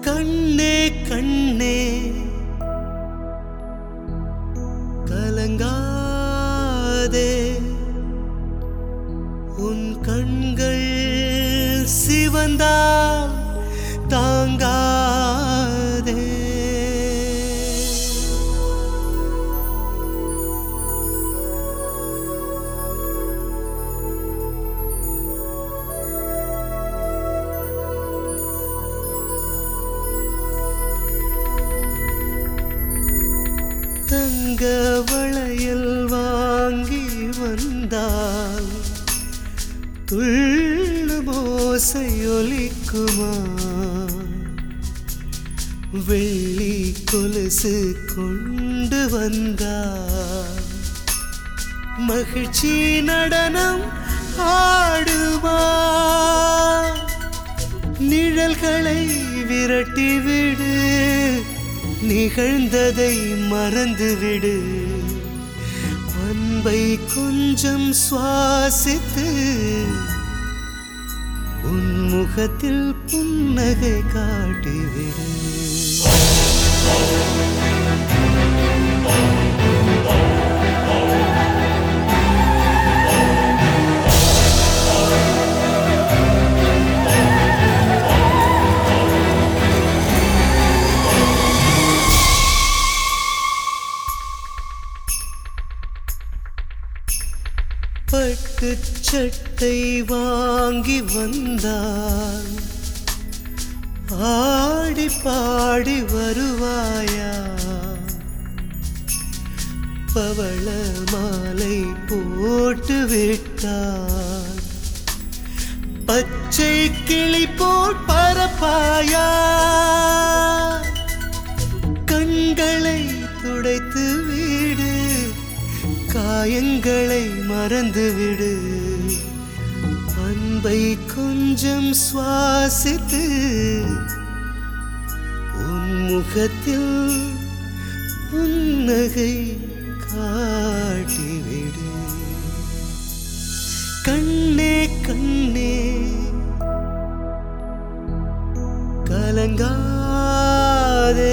கண்ணே கண்ணே கலங்காதே உன் கண்கள் சிவந்தால் தாங்காதே தங்க வளையல் வாங்கி வந்தால் துள்ளும் ஓசையொலிக்குமா வெள்ளி கொலுசு கொண்டு வந்தால் மகிழ்ச்சி நடனம் ஆடுமா நிழல்களை விரட்டிவிடு நிகழ்ந்ததை மறந்துவிடு அன்பை கொஞ்சம் சுவாசித்து உன் முகத்தில் புன்னகை காட்டிவிடு பட்டு சட்டை வாங்கி வந்தால் ஆடி பாடி வருவாயா பவள மாலை போட்டு விட்டால் பச்சை கிளி போல் பரப்பாயா கண்களை துடைத்து விடு காயங்களை மறந்துவிடு அன்பை கொஞ்சம் சுவாசித்து உன் முகத்தில் புன்னகை காட்டிவிடு கண்ணே கண்ணே கலங்காதே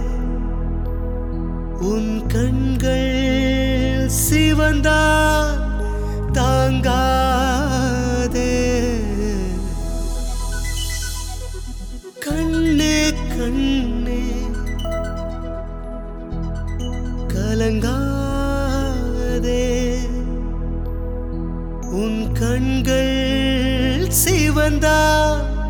உன் கண்கள் சிவந்தால் தாங்காதே கண்ணே கண்ணே கலங்காதே உன் கண்கள் சிவந்தால்